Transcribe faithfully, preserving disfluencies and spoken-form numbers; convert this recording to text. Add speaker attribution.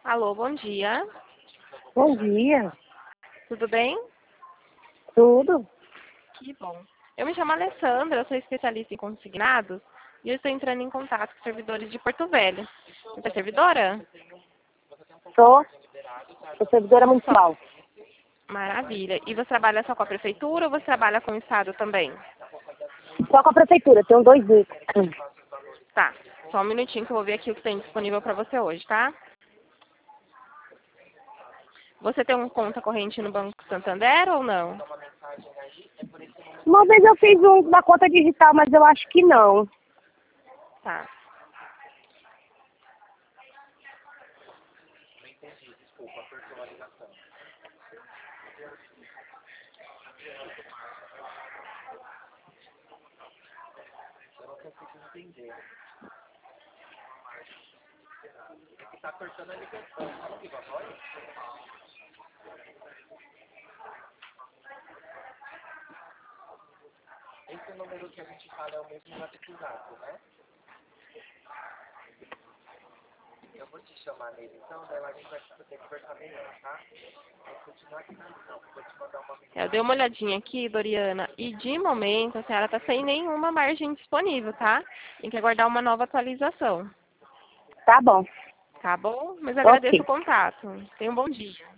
Speaker 1: Alô, bom dia.
Speaker 2: Bom dia.
Speaker 1: Tudo bem?
Speaker 2: Tudo?
Speaker 1: Que bom. Eu me chamo Alessandra, eu sou especialista em consignados e eu estou entrando em contato com servidores de Porto Velho. Você é servidora?
Speaker 2: Sou, sou servidora
Speaker 1: Só.
Speaker 2: municipal.
Speaker 1: Maravilha. E você trabalha só com a prefeitura ou você trabalha com o estado também?
Speaker 2: Só com a prefeitura, tenho dois bicos.
Speaker 1: Tá. Só um minutinho que eu vou ver aqui o que tem disponível para você hoje, tá? Você tem uma conta corrente no Banco Santander ou não?
Speaker 2: Uma vez eu fiz um da conta digital, mas eu acho que não.
Speaker 1: Tá.
Speaker 3: Esse número que a gente fala é o mesmo WhatsApp, né? Eu vou te chamar nele, então, daí a gente vai poder conversar melhor, tá? Vou continuar aqui na lição, vou te mandar uma mensagem.
Speaker 1: Eu dei uma olhadinha aqui, Doriana, e de momento a senhora está sem nenhuma margem disponível, tá? Tem que aguardar uma nova atualização.
Speaker 2: Tá bom.
Speaker 1: Tá bom? Mas eu agradeço
Speaker 2: Ok.
Speaker 1: o contato. Tenha um bom dia.